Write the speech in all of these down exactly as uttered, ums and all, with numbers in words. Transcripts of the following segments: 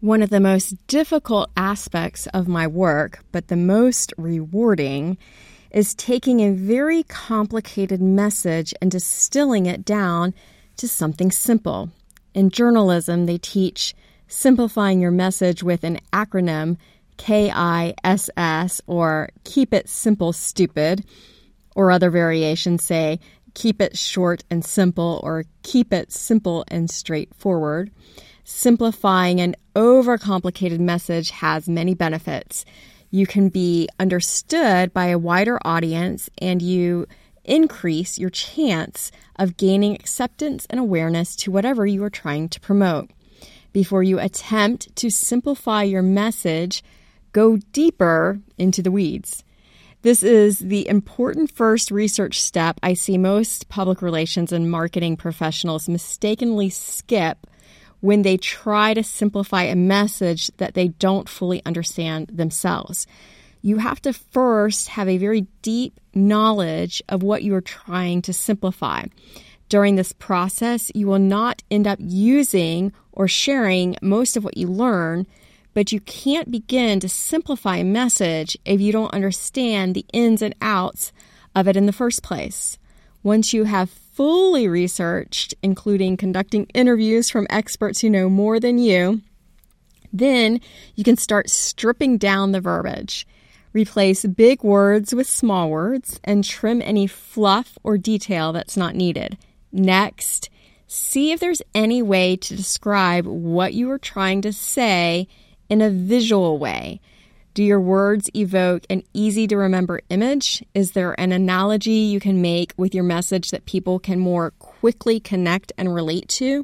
One of the most difficult aspects of my work, but the most rewarding, is taking a very complicated message and distilling it down to something simple. In journalism, they teach simplifying your message with an acronym, K I S S, or Keep It Simple Stupid, or other variations say Keep It Short and Simple, or Keep It Simple and Straightforward. Simplifying an overcomplicated message has many benefits. You can be understood by a wider audience, and you increase your chance of gaining acceptance and awareness to whatever you are trying to promote. Before you attempt to simplify your message, go deeper into the weeds. This is the important first research step I see most public relations and marketing professionals mistakenly skip when they try to simplify a message that they don't fully understand themselves. You have to first have a very deep knowledge of what you are trying to simplify. During this process, you will not end up using or sharing most of what you learn, but you can't begin to simplify a message if you don't understand the ins and outs of it in the first place. Once you have fully researched, including conducting interviews from experts who know more than you, then you can start stripping down the verbiage. Replace big words with small words and trim any fluff or detail that's not needed. Next, see if there's any way to describe what you are trying to say in a visual way. Do your words evoke an easy-to-remember image? Is there an analogy you can make with your message that people can more quickly connect and relate to?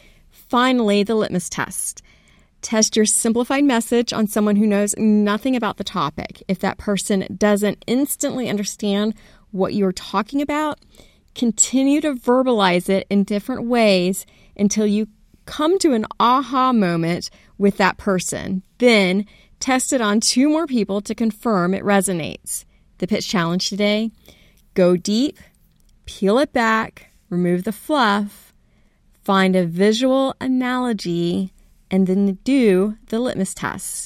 Finally, the litmus test. Test your simplified message on someone who knows nothing about the topic. If that person doesn't instantly understand what you're talking about, continue to verbalize it in different ways until you come to an aha moment with that person. Then, test it on two more people to confirm it resonates. The pitch challenge today: go deep, peel it back, remove the fluff, find a visual analogy, and then do the litmus tests.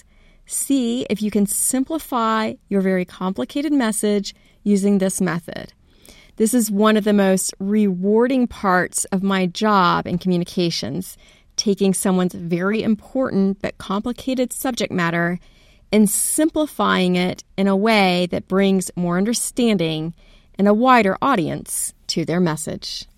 See if you can simplify your very complicated message using this method. This is one of the most rewarding parts of my job in communications, taking someone's very important but complicated subject matter and simplifying it in a way that brings more understanding and a wider audience to their message.